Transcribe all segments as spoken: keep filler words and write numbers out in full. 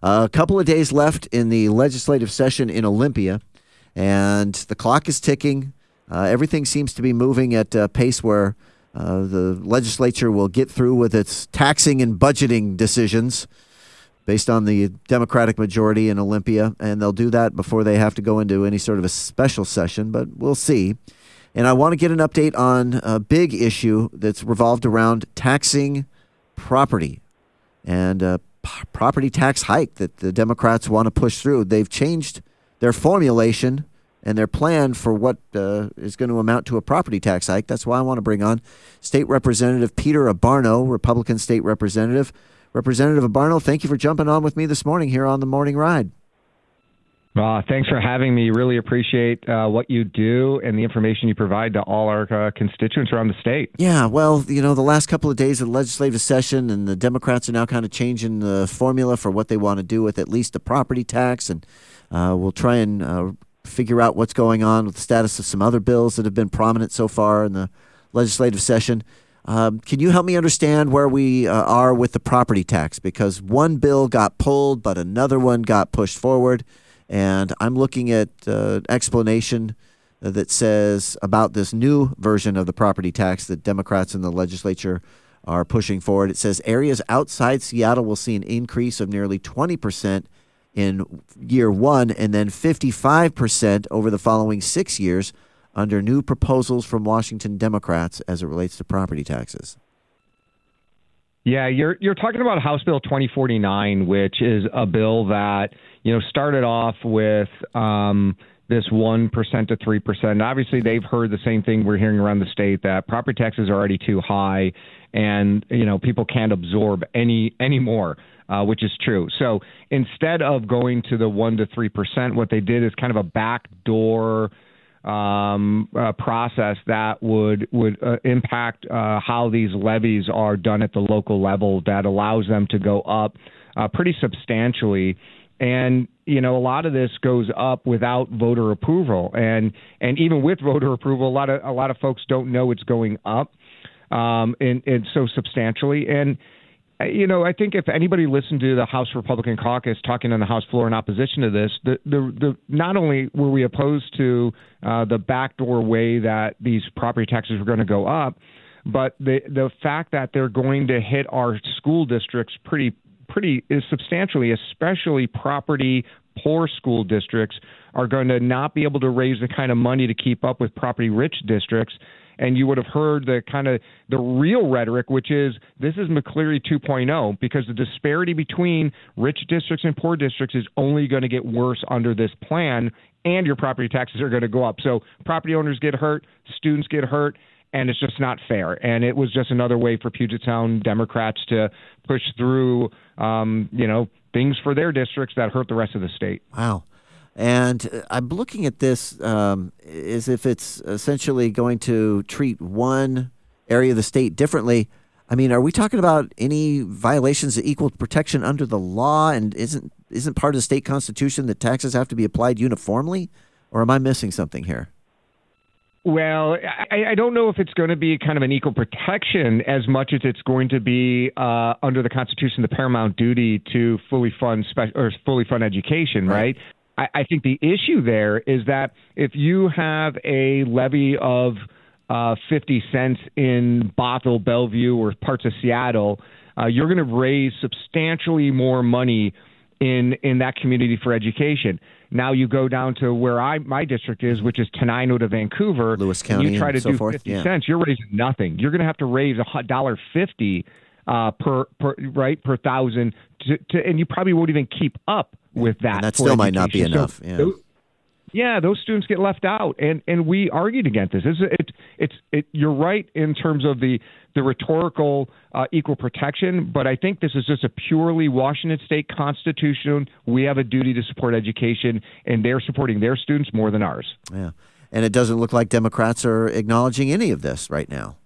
A couple of days left in the legislative session in Olympia, and the clock is ticking. Uh, everything seems to be moving at a pace where uh, the legislature will get through with its taxing and budgeting decisions based on the Democratic majority in Olympia, and they'll do that before they have to go into any sort of a special session, but we'll see. And I want to get an update on a big issue that's revolved around taxing property and a p- property tax hike that the Democrats want to push through. They've changed their formulation and their plan for what uh, is going to amount to a property tax hike. That's why I want to bring on State Representative Peter Abarno, Republican State Representative. Representative Abarno, thank you for jumping on with me this morning here on the Morning Ride. Uh, thanks for having me. Really appreciate uh, what you do and the information you provide to all our uh, constituents around the state. Yeah, well, you know, the last couple of days of the legislative session, and the Democrats are now kind of changing the formula for what they want to do with at least the property tax, and uh, we'll try and uh, figure out what's going on with the status of some other bills that have been prominent so far in the legislative session. Um, can you help me understand where we uh, are with the property tax? Because one bill got pulled, but another one got pushed forward. And I'm looking at uh, explanation that says about this new version of the property tax that Democrats in the legislature are pushing forward. It says areas outside Seattle will see an increase of nearly twenty percent in year one and then fifty-five percent over the following six years under new proposals from Washington Democrats as it relates to property taxes. Yeah, you're you're talking about House Bill twenty forty-nine, which is a bill that, you know, started off with um, this one percent to three percent. Obviously, they've heard the same thing we're hearing around the state, that property taxes are already too high and, you know, people can't absorb any any more, uh, which is true. So instead of going to the one to three percent, what they did is kind of a backdoor Um, uh, process that would would uh, impact uh, how these levies are done at the local level, that allows them to go up uh, pretty substantially. And, you know, a lot of this goes up without voter approval. And and even with voter approval, a lot of a lot of folks don't know it's going up um, and, and so substantially. And you know, I think if anybody listened to the House Republican caucus talking on the House floor in opposition to this, the the, the not only were we opposed to uh, the backdoor way that these property taxes were going to go up, but the the fact that they're going to hit our school districts pretty pretty is substantially, especially property poor school districts are going to not be able to raise the kind of money to keep up with property rich districts. And you would have heard the kind of the real rhetoric, which is this is McCleary two point oh, because the disparity between rich districts and poor districts is only going to get worse under this plan, and your property taxes are going to go up. So property owners get hurt, students get hurt, and it's just not fair. And it was just another way for Puget Sound Democrats to push through, um, you know, things for their districts that hurt the rest of the state. Wow. And I'm looking at this um, as if it's essentially going to treat one area of the state differently. I mean, are we talking about any violations of equal protection under the law? And isn't isn't part of the state constitution that taxes have to be applied uniformly? Or am I missing something here? Well, I, I don't know if it's going to be kind of an equal protection as much as it's going to be uh, under the Constitution the paramount duty to fully fund spe- or fully fund education, right? right? I think the issue there is that if you have a levy of uh, fifty cents in Bothell, Bellevue, or parts of Seattle, uh, you're going to raise substantially more money in in that community for education. Now you go down to where I my district is, which is Tenino to Vancouver, Lewis County, and you try to and so do forth. fifty yeah. cents. You're raising nothing. You're going to have to raise a dollar fifty uh, per per right per thousand, to, to, and you probably won't even keep up with that. And that still might not be enough. So yeah. Those, yeah, those students get left out, and, and we argued against this. It's it, it's it, you're right in terms of the the rhetorical uh, equal protection, but I think this is just a purely Washington State Constitution. We have a duty to support education, and they're supporting their students more than ours. Yeah, and it doesn't look like Democrats are acknowledging any of this right now.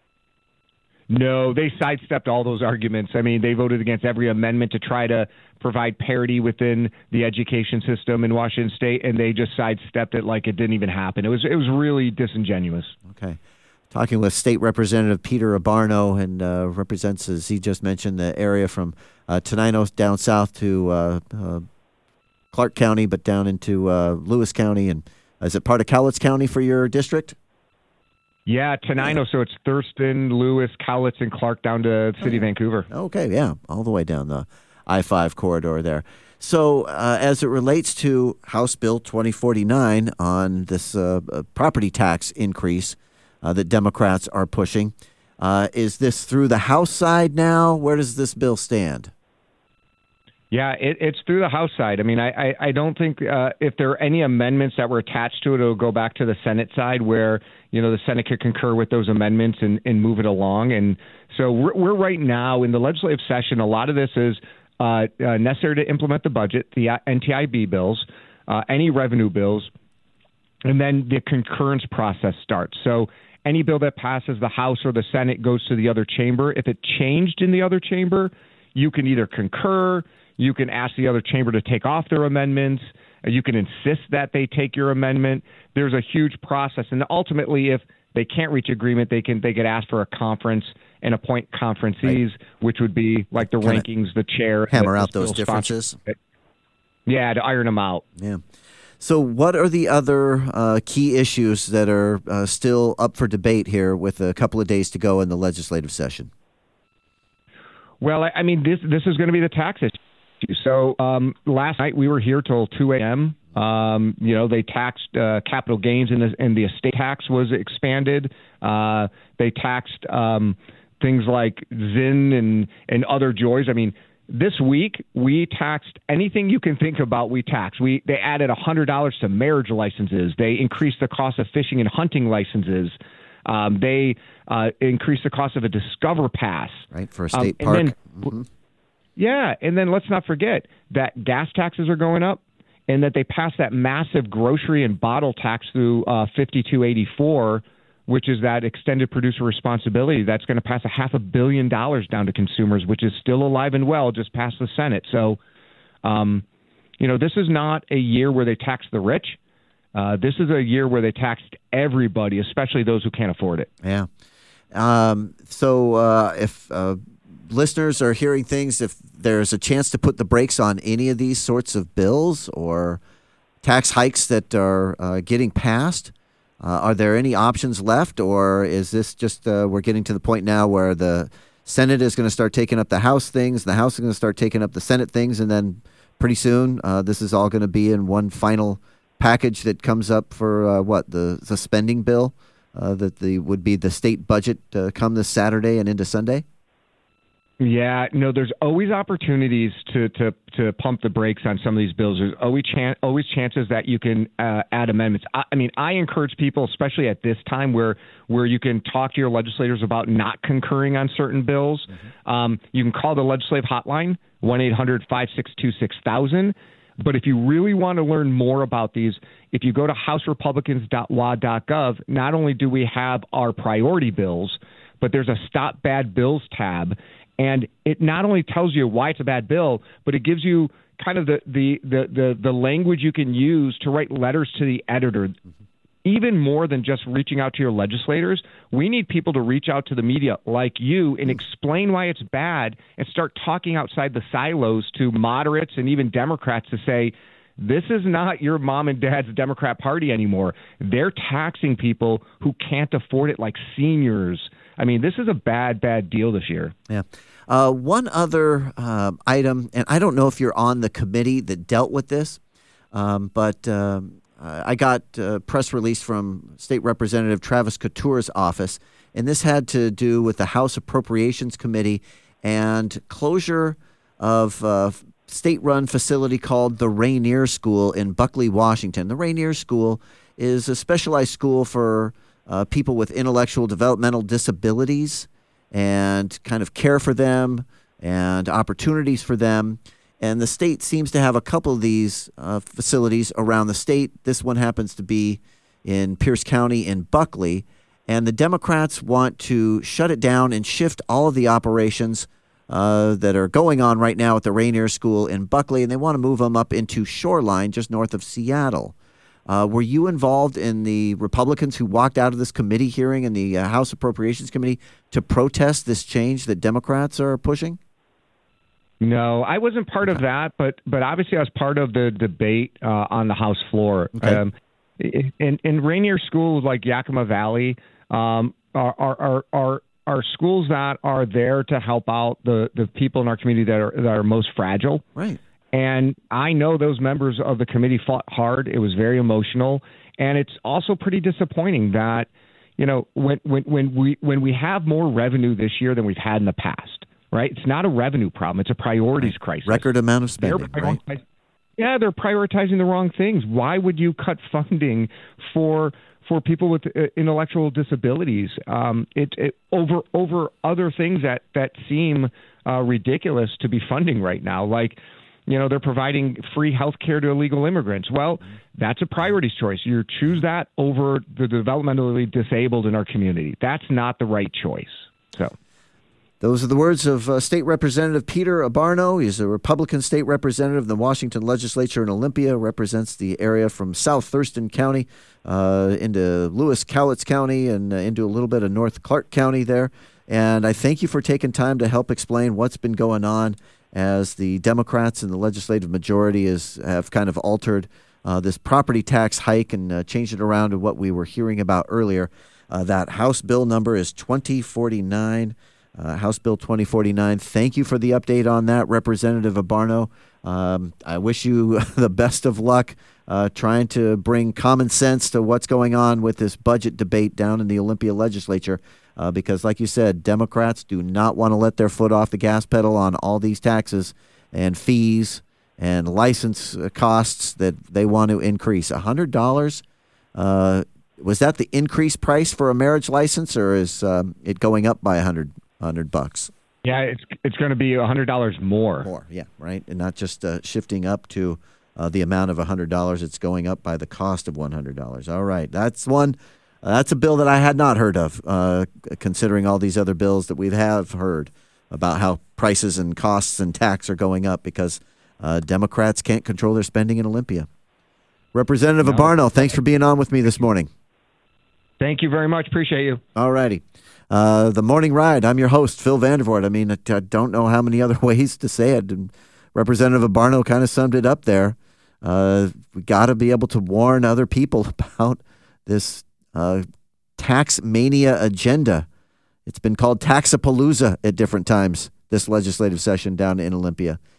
No, they sidestepped all those arguments. I mean, they voted against every amendment to try to provide parity within the education system in Washington State, and they just sidestepped it like it didn't even happen. It was it was really disingenuous. Okay. Talking with State Representative Peter Abarno, and uh, represents, as he just mentioned, the area from uh, Tenino down south to uh, uh, Clark County, but down into uh, Lewis County. And is it part of Cowlitz County for your district? Yeah, Tenino. So it's Thurston, Lewis, Cowlitz, and Clark down to the city of Vancouver. Okay, yeah, all the way down the I five corridor there. So uh, as it relates to House Bill twenty forty-nine on this uh, property tax increase uh, that Democrats are pushing, uh, is this through the House side now? Where does this bill stand? Yeah, it, it's through the House side. I mean, I, I, I don't think uh, if there are any amendments that were attached to it, it'll go back to the Senate side where, you know, the Senate could concur with those amendments and, and move it along. And so we're, we're right now in the legislative session. A lot of this is uh, uh, necessary to implement the budget, the N T I B bills, uh, any revenue bills, and then the concurrence process starts. So any bill that passes the House or the Senate goes to the other chamber. If it changed in the other chamber, you can either concur, you can ask the other chamber to take off their amendments, you can insist that they take your amendment. There's a huge process. And ultimately, if they can't reach agreement, they can they could ask for a conference and appoint conferencees, right, which would be like the Kinda rankings, the chair. Hammer out those differences. Yeah, to iron them out. Yeah. So what are the other uh, key issues that are uh, still up for debate here with a couple of days to go in the legislative session? Well, I, I mean, this this is going to be the tax issue. So um, last night we were here till two a.m. Um, you know, they taxed uh, capital gains and the, and the estate tax was expanded. Uh, they taxed um, things like Zyn and, and other joys. I mean, this week we taxed anything you can think about. We taxed. We they added one hundred dollars to marriage licenses. They increased the cost of fishing and hunting licenses. Um, they uh, increased the cost of a Discover Pass. Right, for a state um, park. Then, mm-hmm. Yeah, and then let's not forget that gas taxes are going up and that they passed that massive grocery and bottle tax through uh, fifty-two eighty-four, which is that extended producer responsibility. That's going to pass a half a billion dollars down to consumers, which is still alive and well, just passed the Senate. So, um, you know, this is not a year where they tax the rich. Uh, this is a year where they taxed everybody, especially those who can't afford it. Yeah. Um, so uh, if uh, listeners are hearing things, if there's a chance to put the brakes on any of these sorts of bills or tax hikes that are uh, getting passed, uh, are there any options left, or is this just uh, we're getting to the point now where the Senate is going to start taking up the House things, the House is going to start taking up the Senate things, and then pretty soon uh, this is all going to be in one final package that comes up for uh, what the, the spending bill uh, that the would be the state budget uh, come this Saturday and into Sunday? Yeah, no, there's always opportunities to, to, to pump the brakes on some of these bills. There's always chan- always chances that you can uh, add amendments. I, I mean, I encourage people, especially at this time where where you can talk to your legislators about not concurring on certain bills. Mm-hmm. Um, you can call the legislative hotline, one eight hundred five six two six thousand. But if you really want to learn more about these, if you go to house republicans dot w a dot gov, not only do we have our priority bills, but there's a Stop Bad Bills tab. And it not only tells you why it's a bad bill, but it gives you kind of the, the, the, the, the language you can use to write letters to the editor. Mm-hmm. Even more than just reaching out to your legislators, we need people to reach out to the media like you and explain why it's bad and start talking outside the silos to moderates and even Democrats to say, this is not your mom and dad's Democrat Party anymore. They're taxing people who can't afford it, like seniors. I mean, this is a bad, bad deal this year. Yeah. Uh, one other uh, item, and I don't know if you're on the committee that dealt with this, um, but um, I got a press release from State Representative Travis Couture's office, and this had to do with the House Appropriations Committee and closure of a state-run facility called the Rainier School in Buckley, Washington. The Rainier School is a specialized school for uh, people with intellectual developmental disabilities and kind of care for them and opportunities for them. And the state seems to have a couple of these uh, facilities around the state. This one happens to be in Pierce County in Buckley. And the Democrats want to shut it down and shift all of the operations uh, that are going on right now at the Rainier School in Buckley, and they want to move them up into Shoreline, just north of Seattle. Uh, were you involved in the Republicans who walked out of this committee hearing in the uh, House Appropriations Committee to protest this change that Democrats are pushing? No, I wasn't part of that, but but obviously I was part of the debate uh, on the House floor. Okay. Um, in, in Rainier schools like Yakima Valley um, are, are, are, are are schools that are there to help out the, the people in our community that are that are most fragile. Right. And I know those members of the committee fought hard. It was very emotional, and it's also pretty disappointing that, you know, when when when we when we have more revenue this year than we've had in the past. Right? It's not a revenue problem. It's a priorities right. crisis. Record amount of spending, right? Yeah, they're prioritizing the wrong things. Why would you cut funding for for people with uh, intellectual disabilities um, it, it over over other things that that seem uh, ridiculous to be funding right now? Like, you know, they're providing free health care to illegal immigrants. Well, that's a priorities choice. You choose that over the developmentally disabled in our community. That's not the right choice. So. Those are the words of uh, State Representative Peter Abarno. He's a Republican state representative in the Washington legislature in Olympia, represents the area from South Thurston County uh, into Lewis Cowlitz County and uh, into a little bit of North Clark County there. And I thank you for taking time to help explain what's been going on as the Democrats and the legislative majority is, have kind of altered uh, this property tax hike and uh, changed it around to what we were hearing about earlier. Uh, that House bill number is twenty forty-nine. Uh, House Bill twenty forty-nine. Thank you for the update on that, Representative Abarno. Um, I wish you the best of luck uh, trying to bring common sense to what's going on with this budget debate down in the Olympia legislature, uh, because, like you said, Democrats do not want to let their foot off the gas pedal on all these taxes and fees and license costs that they want to increase. one hundred dollars, uh, was that the increased price for a marriage license, or is um, it going up by one hundred Hundred bucks. Yeah, it's it's going to be a hundred dollars more. More, yeah, right, and not just uh, shifting up to uh, the amount of a hundred dollars. It's going up by the cost of one hundred dollars. All right, that's one. Uh, that's a bill that I had not heard of, uh, considering all these other bills that we have heard about how prices and costs and tax are going up because uh, Democrats can't control their spending in Olympia. Representative no. Abarno, thanks for being on with me this morning. Thank you very much. Appreciate you. All righty. Uh, the Morning Ride. I'm your host, Phil Vandervoort. I mean, I, I don't know how many other ways to say it. And Representative Abarno kind of summed it up there. Uh, we got to be able to warn other people about this uh, tax mania agenda. It's been called Taxapalooza at different times this legislative session down in Olympia.